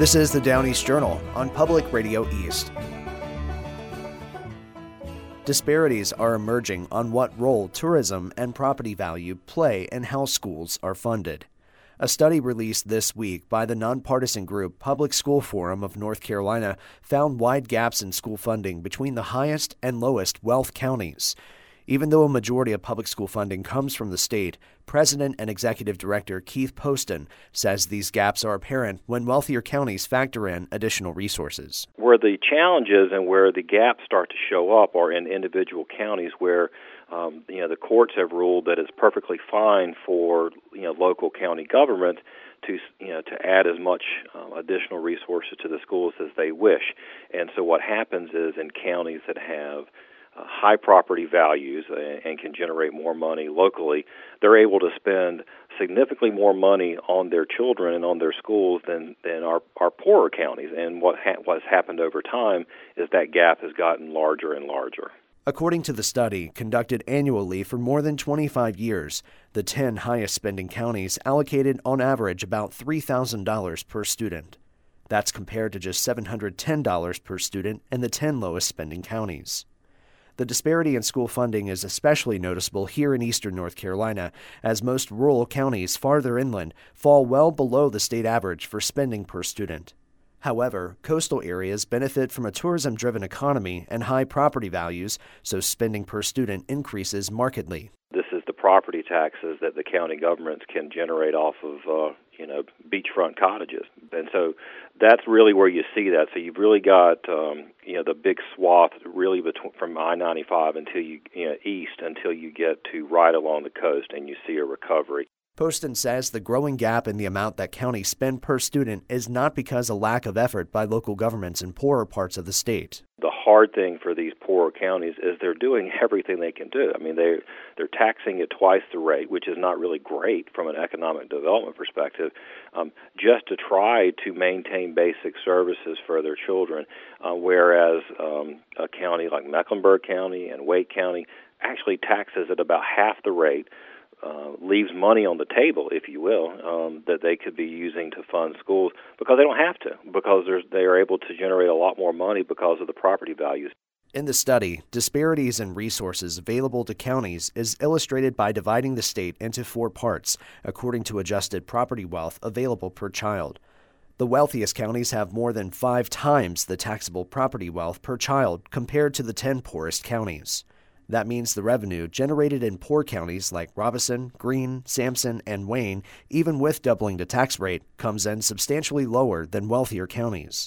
This is the Down East Journal on Public Radio East. Disparities are emerging on what role tourism and property value play in how schools are funded. A study released this week by the nonpartisan group Public School Forum of North Carolina found wide gaps in school funding between the highest and lowest wealth counties. Even though a majority of public school funding comes from the state, President and Executive Director Keith Poston says these gaps are apparent when wealthier counties factor in additional resources. Where the challenges and where the gaps start to show up are in individual counties where the courts have ruled that it's perfectly fine for local county government to add as much additional resources to the schools as they wish. And so what happens is in counties that have high property values and can generate more money locally, they're able to spend significantly more money on their children and on their schools than our poorer counties. And what's happened over time is that gap has gotten larger and larger. According to the study, conducted annually for more than 25 years, the 10 highest spending counties allocated on average about $3,000 per student. That's compared to just $710 per student in the 10 lowest spending counties. The disparity in school funding is especially noticeable here in eastern North Carolina, as most rural counties farther inland fall well below the state average for spending per student. However, coastal areas benefit from a tourism-driven economy and high property values, so spending per student increases markedly. This is the property taxes that the county governments can generate off of, beachfront cottages. And so that's really where you see that. So you've really got, the big swath really from I-95 until east until you get to right along the coast and you see a recovery. Poston says the growing gap in the amount that counties spend per student is not because of lack of effort by local governments in poorer parts of the state. The hard thing for these poorer counties is they're doing everything they can do. I mean, they're taxing at twice the rate, which is not really great from an economic development perspective, just to try to maintain basic services for their children, whereas a county like Mecklenburg County and Wake County actually taxes at about half the rate, leaves money on the table, if you will, that they could be using to fund schools because they don't have to, because they are able to generate a lot more money because of the property values. In the study, disparities in resources available to counties is illustrated by dividing the state into 4 parts, according to adjusted property wealth available per child. The wealthiest counties have more than 5 times the taxable property wealth per child compared to the 10 poorest counties. That means the revenue generated in poor counties like Robeson, Greene, Sampson, and Wayne, even with doubling the tax rate, comes in substantially lower than wealthier counties.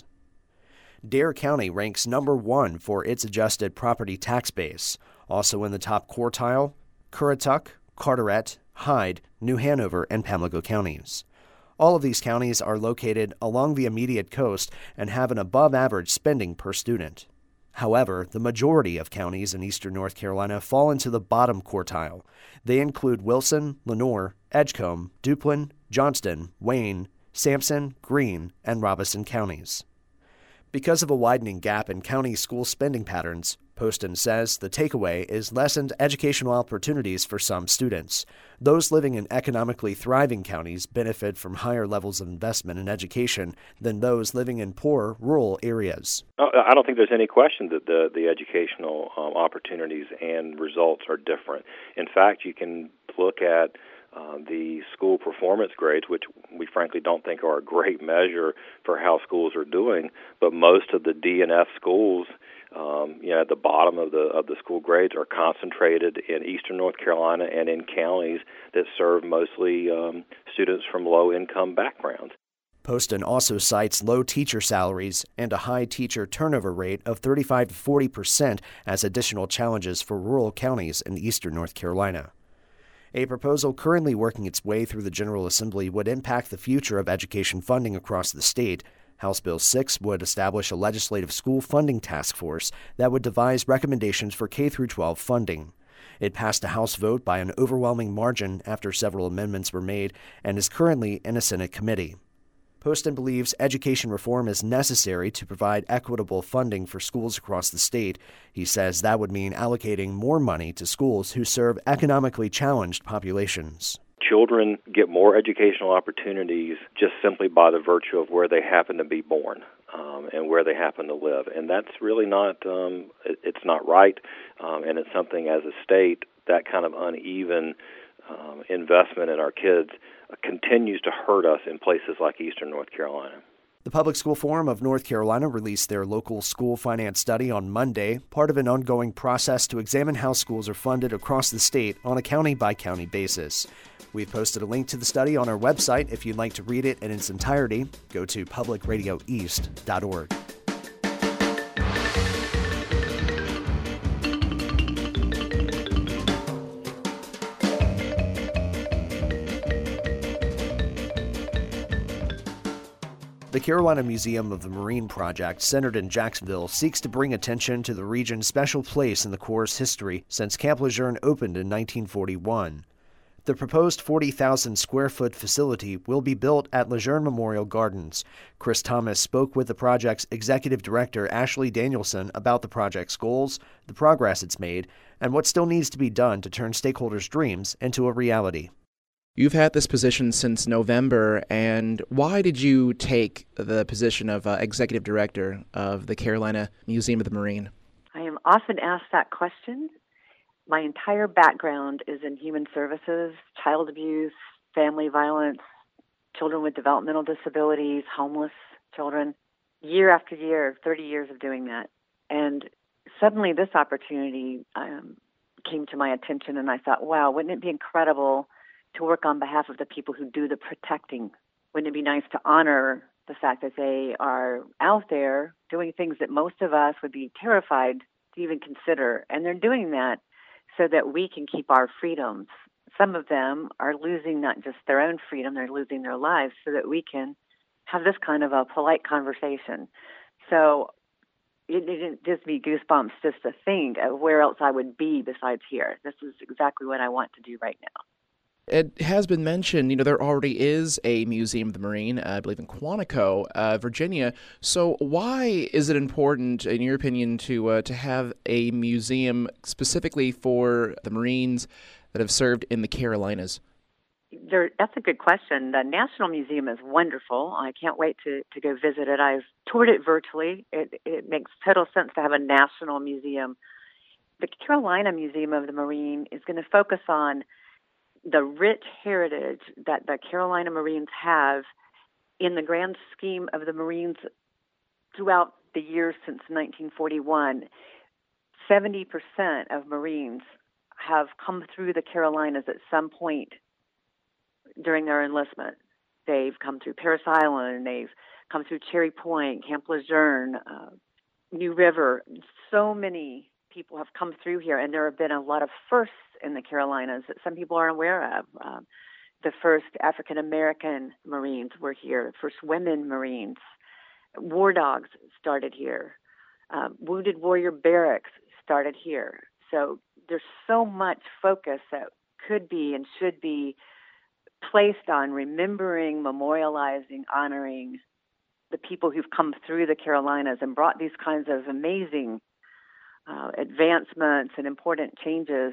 Dare County ranks number 1 for its adjusted property tax base. Also in the top quartile, Currituck, Carteret, Hyde, New Hanover, and Pamlico counties. All of these counties are located along the immediate coast and have an above-average spending per student. However, the majority of counties in eastern North Carolina fall into the bottom quartile. They include Wilson, Lenoir, Edgecombe, Duplin, Johnston, Wayne, Sampson, Greene, and Robeson counties. Because of a widening gap in county school spending patterns, Poston says the takeaway is lessened educational opportunities for some students. Those living in economically thriving counties benefit from higher levels of investment in education than those living in poor rural areas. I don't think there's any question that the educational opportunities and results are different. In fact, you can look at the school performance grades, which we frankly don't think are a great measure for how schools are doing, but most of the D and F schools at the bottom of the school grades are concentrated in eastern North Carolina and in counties that serve mostly students from low-income backgrounds. Poston also cites low teacher salaries and a high teacher turnover rate of 35 to 40% as additional challenges for rural counties in eastern North Carolina. A proposal currently working its way through the General Assembly would impact the future of education funding across the state. House Bill 6 would establish a legislative school funding task force that would devise recommendations for K-12 funding. It passed a House vote by an overwhelming margin after several amendments were made and is currently in a Senate committee. Poston believes education reform is necessary to provide equitable funding for schools across the state. He says that would mean allocating more money to schools who serve economically challenged populations. children get more educational opportunities just simply by the virtue of where they happen to be born and where they happen to live. And that's really not, it's not right, and it's something as a state, that kind of uneven investment in our kids continues to hurt us in places like eastern North Carolina. The Public School Forum of North Carolina released their local school finance study on Monday, part of an ongoing process to examine how schools are funded across the state on a county-by-county basis. We've posted a link to the study on our website. If you'd like to read it in its entirety, go to publicradioeast.org. The Carolina Museum of the Marine Project, centered in Jacksonville, seeks to bring attention to the region's special place in the Corps' history since Camp Lejeune opened in 1941. The proposed 40,000 square foot facility will be built at Lejeune Memorial Gardens. Chris Thomas spoke with the project's executive director, Ashley Danielson, about the project's goals, the progress it's made, and what still needs to be done to turn stakeholders' dreams into a reality. You've had this position since November, and why did you take the position of executive director of the Carolina Museum of the Marine? I am often asked that question. My entire background is in human services, child abuse, family violence, children with developmental disabilities, homeless children. Year after year, 30 years of doing that. And suddenly this opportunity came to my attention, and I thought, wow, wouldn't it be incredible to work on behalf of the people who do the protecting? Wouldn't it be nice to honor the fact that they are out there doing things that most of us would be terrified to even consider? And they're doing that so that we can keep our freedoms. Some of them are losing not just their own freedom, they're losing their lives so that we can have this kind of a polite conversation. So it gives me goosebumps just to think of where else I would be besides here. This is exactly what I want to do right now. It has been mentioned, there already is a Museum of the Marine, I believe in Quantico, Virginia. So why is it important, in your opinion, to have a museum specifically for the Marines that have served in the Carolinas? That's a good question. The National Museum is wonderful. I can't wait to go visit it. I've toured it virtually. It makes total sense to have a national museum. The Carolina Museum of the Marine is going to focus on the rich heritage that the Carolina Marines have in the grand scheme of the Marines throughout the years since 1941. 70% of Marines have come through the Carolinas at some point during their enlistment. They've come through Parris Island, they've come through Cherry Point, Camp Lejeune, New River. So many people have come through here, and there have been a lot of firsts in the Carolinas that some people aren't aware of. The first African-American Marines were here, the first women Marines. War Dogs started here. Wounded Warrior Barracks started here. So there's so much focus that could be and should be placed on remembering, memorializing, honoring the people who've come through the Carolinas and brought these kinds of amazing advancements and important changes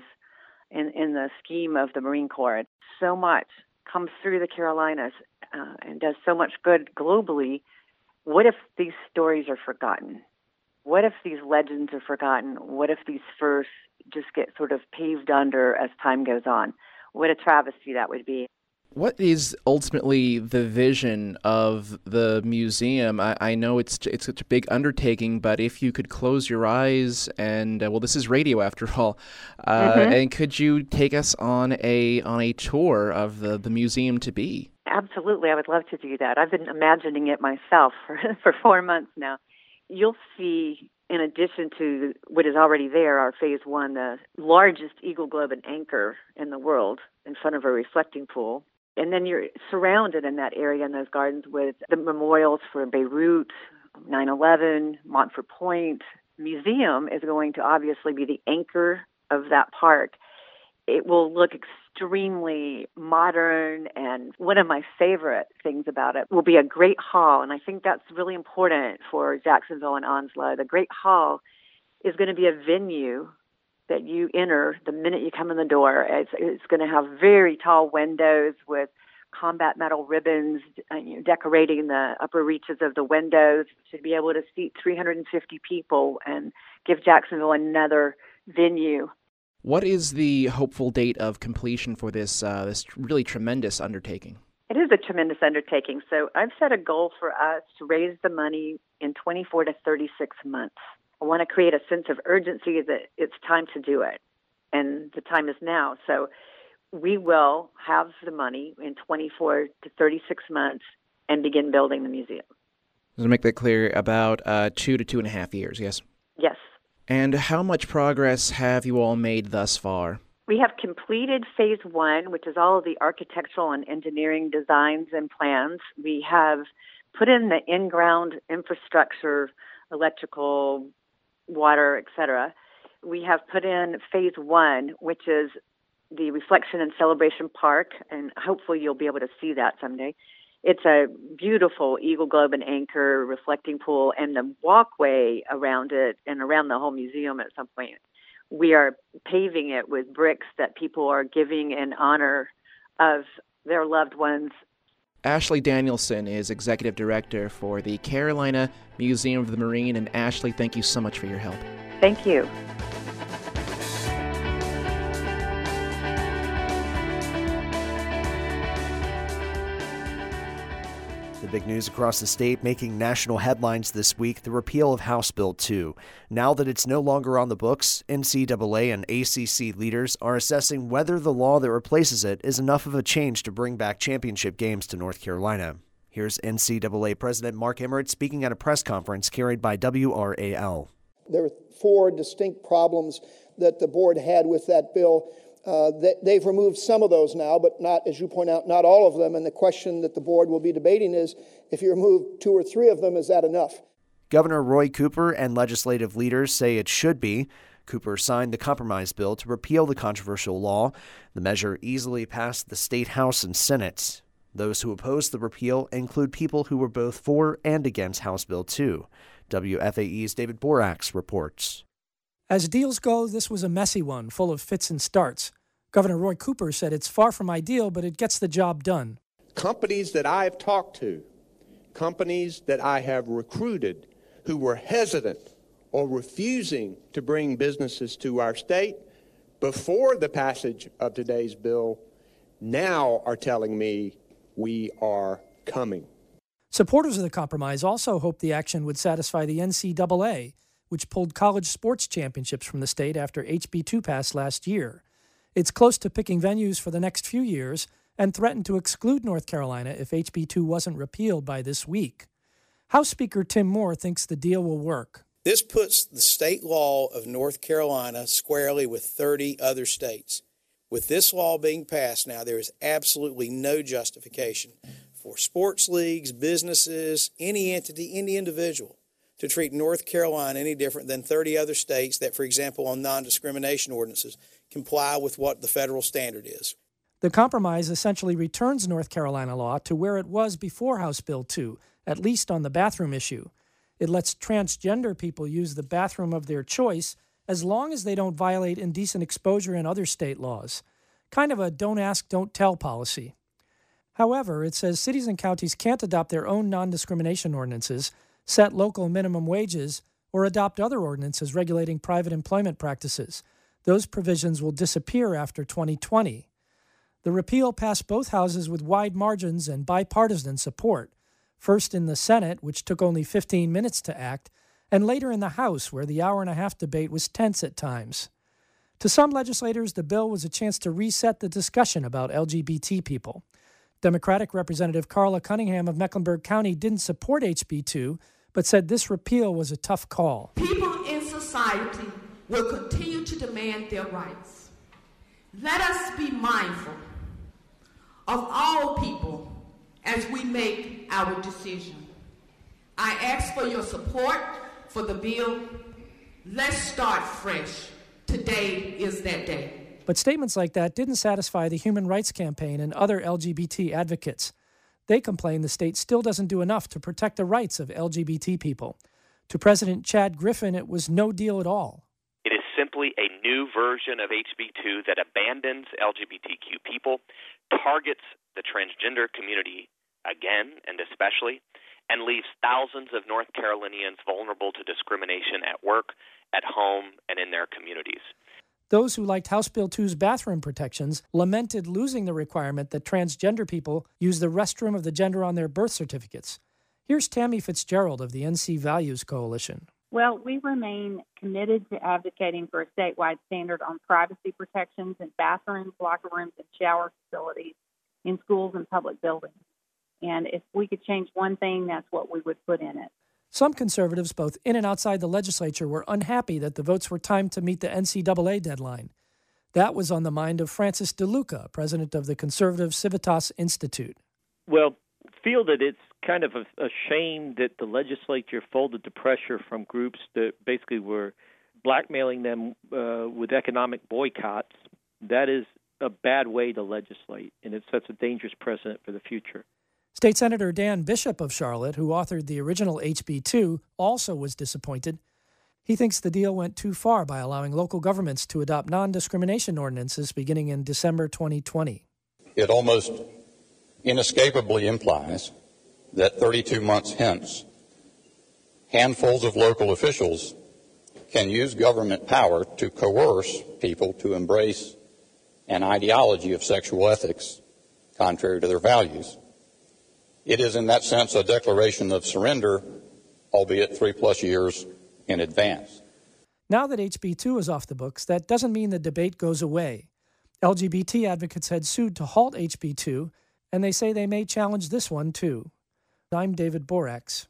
in the scheme of the Marine Corps. So much comes through the Carolinas and does so much good globally. What if these stories are forgotten? What if these legends are forgotten? What if these firsts just get sort of paved under as time goes on? What a travesty that would be. What is ultimately the vision of the museum? I know it's such a big undertaking, but if you could close your eyes and, this is radio after all, and could you take us on a tour of the museum to be? Absolutely, I would love to do that. I've been imagining it myself for 4 months now. You'll see, in addition to what is already there, our Phase 1, the largest eagle globe and anchor in the world in front of a reflecting pool. And then you're surrounded in that area in those gardens with the memorials for Beirut, 9/11, Montfort Point. Museum is going to obviously be the anchor of that park. It will look extremely modern, and one of my favorite things about it will be a great hall, and I think that's really important for Jacksonville and Onslow. The Great Hall is going to be a venue that you enter the minute you come in the door. It's going to have very tall windows with combat metal ribbons decorating the upper reaches of the windows to be able to seat 350 people and give Jacksonville another venue. What is the hopeful date of completion for this really tremendous undertaking? It is a tremendous undertaking. So I've set a goal for us to raise the money in 24 to 36 months. I want to create a sense of urgency that it's time to do it, and the time is now. So we will have the money in 24 to 36 months and begin building the museum. To make that clear, about 2 to 2.5 years, yes? Yes. And how much progress have you all made thus far? We have completed phase 1, which is all of the architectural and engineering designs and plans. We have put in the in-ground infrastructure, electrical, water, etc. We have put in phase 1, which is the Reflection and Celebration Park, and hopefully you'll be able to see that someday. It's a beautiful Eagle Globe and Anchor reflecting pool, and the walkway around it and around the whole museum at some point, we are paving it with bricks that people are giving in honor of their loved ones. Ashley Danielson is Executive Director for the Carolina Museum of the Marine. And Ashley, thank you so much for your help. Thank you. Big news across the state making national headlines this week, the repeal of House Bill 2. Now that it's no longer on the books, NCAA and ACC leaders are assessing whether the law that replaces it is enough of a change to bring back championship games to North Carolina. Here's NCAA President Mark Emmert speaking at a press conference carried by WRAL. There are 4 distinct problems that the board had with that bill. They've removed some of those now, but not, as you point out, not all of them. And the question that the board will be debating is, if you remove 2 or 3 of them, is that enough? Governor Roy Cooper and legislative leaders say it should be. Cooper signed the compromise bill to repeal the controversial law. The measure easily passed the state House and Senate. Those who oppose the repeal include people who were both for and against House Bill 2. WFAE's David Borax reports. As deals go, this was a messy one, full of fits and starts. Governor Roy Cooper said it's far from ideal, but it gets the job done. Companies that I've talked to, companies that I have recruited who were hesitant or refusing to bring businesses to our state before the passage of today's bill now are telling me we are coming. Supporters of the compromise also hoped the action would satisfy the NCAA, which pulled college sports championships from the state after HB2 passed last year. It's close to picking venues for the next few years and threatened to exclude North Carolina if HB2 wasn't repealed by this week. House Speaker Tim Moore thinks the deal will work. This puts the state law of North Carolina squarely with 30 other states. With this law being passed now, there is absolutely no justification for sports leagues, businesses, any entity, any individual to treat North Carolina any different than 30 other states that, for example, on non-discrimination ordinances, comply with what the federal standard is. The compromise essentially returns North Carolina law to where it was before House Bill 2, at least on the bathroom issue. It lets transgender people use the bathroom of their choice as long as they don't violate indecent exposure in other state laws. Kind of a don't ask, don't tell policy. However, it says cities and counties can't adopt their own non-discrimination ordinances, set local minimum wages, or adopt other ordinances regulating private employment practices. Those provisions will disappear after 2020. The repeal passed both houses with wide margins and bipartisan support, first in the Senate, which took only 15 minutes to act, and later in the House, where the hour-and-a-half debate was tense at times. To some legislators, the bill was a chance to reset the discussion about LGBT people. Democratic Representative Carla Cunningham of Mecklenburg County didn't support HB2, but said this repeal was a tough call. People in society will continue to demand their rights. Let us be mindful of all people as we make our decision. I ask for your support for the bill. Let's start fresh. Today is that day. But statements like that didn't satisfy the Human Rights Campaign and other LGBT advocates. They complain the state still doesn't do enough to protect the rights of LGBT people. To President Chad Griffin, it was no deal at all. It is simply a new version of HB2 that abandons LGBTQ people, targets the transgender community again and especially, and leaves thousands of North Carolinians vulnerable to discrimination at work, at home, and in their communities. Those who liked House Bill 2's bathroom protections lamented losing the requirement that transgender people use the restroom of the gender on their birth certificates. Here's Tammy Fitzgerald of the NC Values Coalition. Well, we remain committed to advocating for a statewide standard on privacy protections in bathrooms, locker rooms, and shower facilities in schools and public buildings. And if we could change one thing, that's what we would put in it. Some conservatives, both in and outside the legislature, were unhappy that the votes were timed to meet the NCAA deadline. That was on the mind of Francis DeLuca, president of the conservative Civitas Institute. Well, feel that it's kind of a shame that the legislature folded to pressure from groups that basically were blackmailing them with economic boycotts. That is a bad way to legislate, and it sets a dangerous precedent for the future. State Senator Dan Bishop of Charlotte, who authored the original HB2, also was disappointed. He thinks the deal went too far by allowing local governments to adopt non-discrimination ordinances beginning in December 2020. It almost inescapably implies that 32 months hence, handfuls of local officials can use government power to coerce people to embrace an ideology of sexual ethics contrary to their values. It is in that sense a declaration of surrender, albeit 3+ years in advance. Now that HB2 is off the books, that doesn't mean the debate goes away. LGBT advocates had sued to halt HB2, and they say they may challenge this one too. I'm David Borax.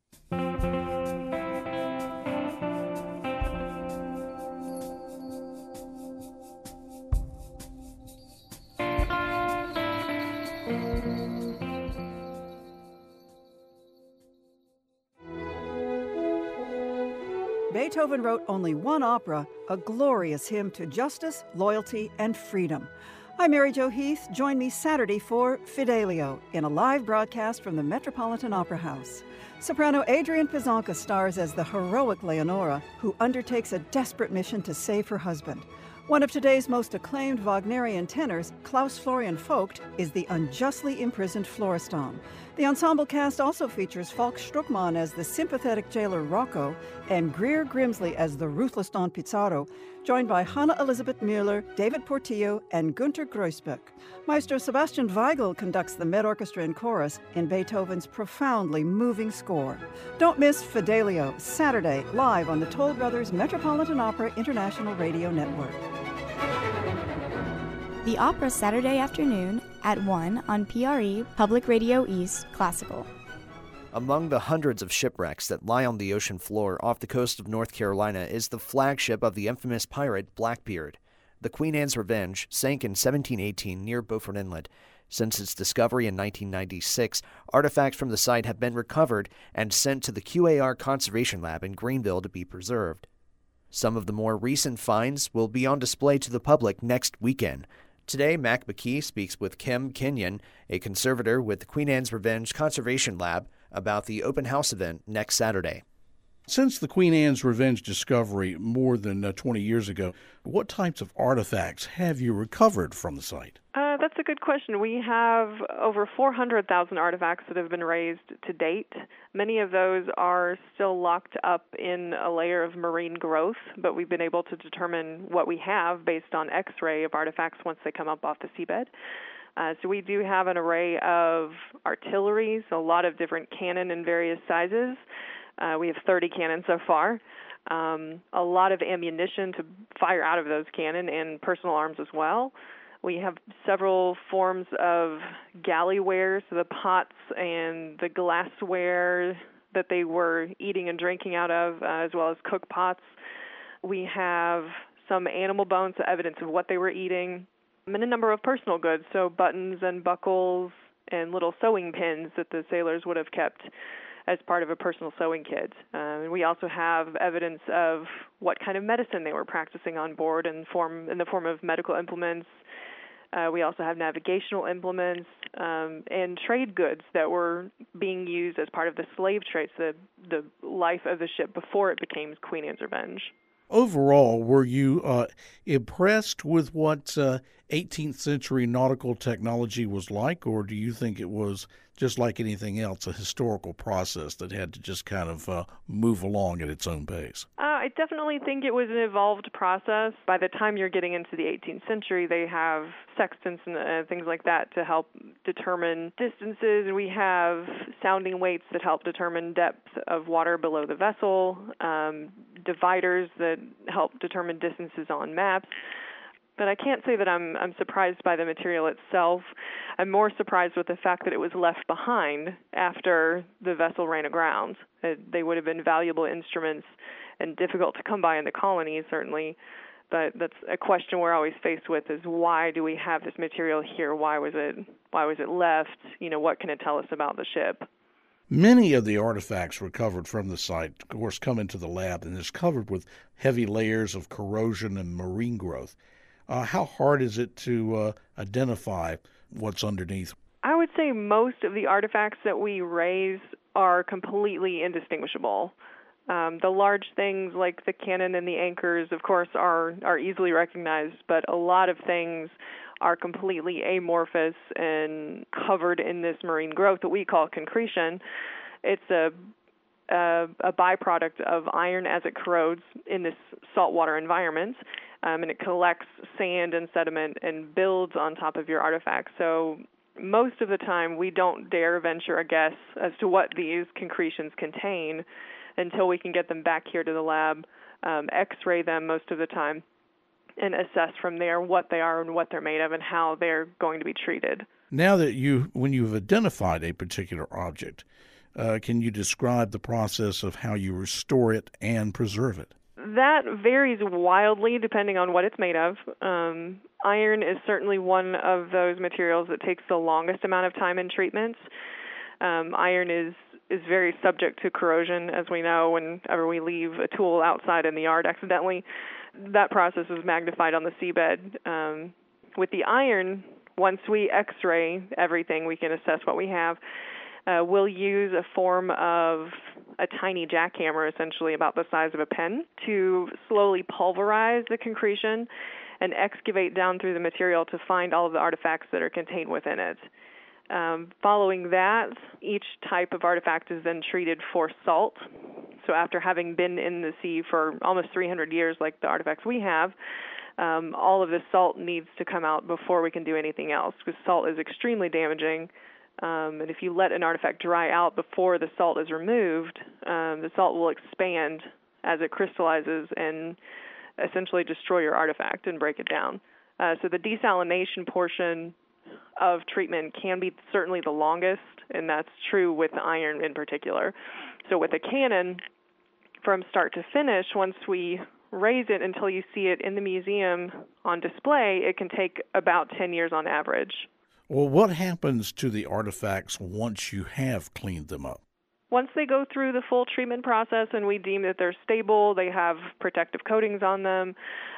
Beethoven wrote only one opera, a glorious hymn to justice, loyalty, and freedom. I'm Mary Jo Heath. Join me Saturday for Fidelio in a live broadcast from the Metropolitan Opera House. Soprano Adrian Pizanka stars as the heroic Leonora, who undertakes a desperate mission to save her husband. One of today's most acclaimed Wagnerian tenors, Klaus Florian Vogt, is the unjustly imprisoned Florestan. The ensemble cast also features Falk Struckmann as the sympathetic jailer Rocco and Greer Grimsley as the ruthless Don Pizarro, joined by Hannah Elizabeth Mueller, David Portillo, and Günter Kreuzbeck. Maestro Sebastian Weigel conducts the Met Orchestra and Chorus in Beethoven's profoundly moving score. Don't miss Fidelio, Saturday, live on the Toll Brothers Metropolitan Opera International Radio Network. The opera Saturday afternoon at 1 on PRE, Public Radio East, Classical. Among the hundreds of shipwrecks that lie on the ocean floor off the coast of North Carolina is the flagship of the infamous pirate Blackbeard. The Queen Anne's Revenge sank in 1718 near Beaufort Inlet. Since its discovery in 1996, artifacts from the site have been recovered and sent to the QAR Conservation Lab in Greenville to be preserved. Some of the more recent finds will be on display to the public next weekend. Today, Mac McKee speaks with Kim Kenyon, a conservator with the Queen Anne's Revenge Conservation Lab, about the open house event next Saturday. Since the Queen Anne's Revenge discovery more than 20 years ago, what types of artifacts have you recovered from the site? That's a good question. We have over 400,000 artifacts that have been raised to date. Many of those are still locked up in a layer of marine growth, but we've been able to determine what we have based on X-ray of artifacts once they come up off the seabed. So we do have an array of artillery, so a lot of different cannon in various sizes. We have 30 cannons so far. A lot of ammunition to fire out of those cannon and personal arms as well. We have several forms of galleyware, so the pots and the glassware that they were eating and drinking out of, as well as cook pots. We have some animal bones, so evidence of what they were eating, and a number of personal goods, so buttons and buckles and little sewing pins that the sailors would have kept as part of a personal sewing kit. We also have evidence of what kind of medicine they were practicing on board in the form of medical implements. We also have navigational implements and trade goods that were being used as part of the slave trade, so the life of the ship before it became Queen Anne's Revenge. Overall, were you impressed with what 18th century nautical technology was like, or do you think it was just like anything else, a historical process that had to just kind of move along at its own pace? I definitely think it was an evolved process. By the time you're getting into the 18th century, they have sextants and things like that to help determine distances. And we have sounding weights that help determine depth of water below the vessel, dividers that help determine distances on maps. But I can't say that I'm surprised by the material itself. I'm more surprised with the fact that it was left behind after the vessel ran aground. They would have been valuable instruments and difficult to come by in the colonies, certainly. But that's a question we're always faced with: is why do we have this material here? Why was it left? What can it tell us about the ship? Many of the artifacts recovered from the site, of course, come into the lab and is covered with heavy layers of corrosion and marine growth. How hard is it to identify what's underneath? I would say most of the artifacts that we raise are completely indistinguishable. The large things like the cannon and the anchors, of course, are easily recognized, but a lot of things are completely amorphous and covered in this marine growth that we call concretion. It's a byproduct of iron as it corrodes in this saltwater environment, and it collects sand and sediment and builds on top of your artifacts. So most of the time, we don't dare venture a guess as to what these concretions contain until we can get them back here to the lab, X-ray them most of the time, and assess from there what they are and what they're made of and how they're going to be treated. Now that when you've identified a particular object, can you describe the process of how you restore it and preserve it? That varies wildly depending on what it's made of. Iron is certainly one of those materials that takes the longest amount of time in treatments. Iron is very subject to corrosion, as we know. Whenever we leave a tool outside in the yard accidentally, that process is magnified on the seabed. With the iron, once we X-ray everything, we can assess what we have. We'll use a form of a tiny jackhammer, essentially about the size of a pen, to slowly pulverize the concretion and excavate down through the material to find all of the artifacts that are contained within it. Following that, each type of artifact is then treated for salt. So after having been in the sea for almost 300 years, like the artifacts we have, all of the salt needs to come out before we can do anything else, because salt is extremely damaging. And if you let an artifact dry out before the salt is removed, the salt will expand as it crystallizes and essentially destroy your artifact and break it down. So the desalination portion of treatment can be certainly the longest, and that's true with iron in particular. So with a cannon, from start to finish, once we raise it until you see it in the museum on display, it can take about 10 years on average. Well, what happens to the artifacts once you have cleaned them up? Once they go through the full treatment process and we deem that they're stable, they have protective coatings on them,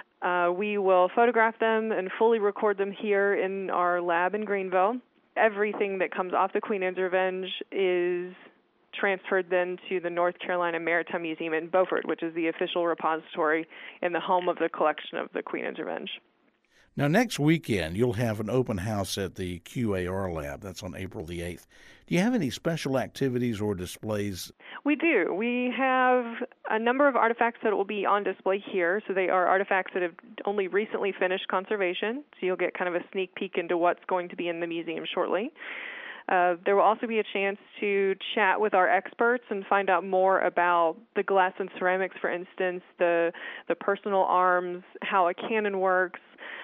we will photograph them and fully record them here in our lab in Greenville. Everything that comes off the Queen Anne's Revenge is transferred then to the North Carolina Maritime Museum in Beaufort, which is the official repository in the home of the collection of the Queen Anne's Revenge. Now, next weekend, you'll have an open house at the QAR lab. That's on April the 8th. Do you have any special activities or displays? We do. We have a number of artifacts that will be on display here. So they are artifacts that have only recently finished conservation. So you'll get kind of a sneak peek into what's going to be in the museum shortly. There will also be a chance to chat with our experts and find out more about the glass and ceramics, for instance, the personal arms, how a cannon works.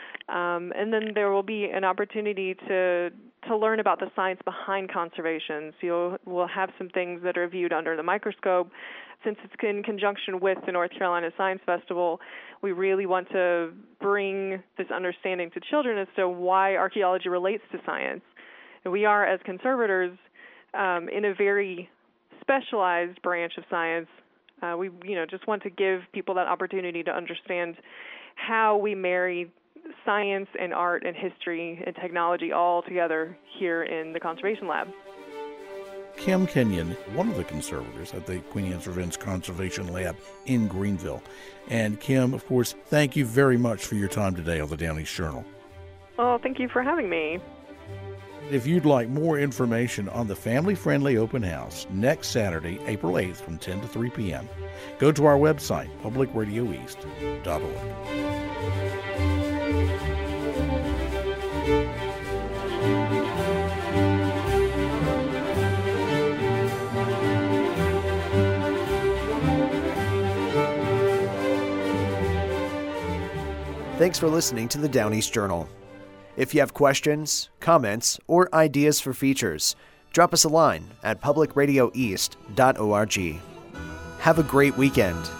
And then there will be an opportunity to learn about the science behind conservation. So we'll have some things that are viewed under the microscope. Since it's in conjunction with the North Carolina Science Festival, we really want to bring this understanding to children as to why archaeology relates to science. And we are, as conservators, in a very specialized branch of science. We just want to give people that opportunity to understand how we marry science and art and history and technology all together here in the Conservation Lab. Kim Kenyon, one of the conservators at the Queen Anne's Revenge Conservation Lab in Greenville. And Kim, of course, thank you very much for your time today on the Down East Journal. Well, thank you for having me. If you'd like more information on the family-friendly open house next Saturday, April 8th from 10 to 3 p.m., go to our website, publicradioeast.org. Thanks for listening to the Down East Journal. If you have questions, comments, or ideas for features, drop us a line at publicradioeast.org. Have a great weekend.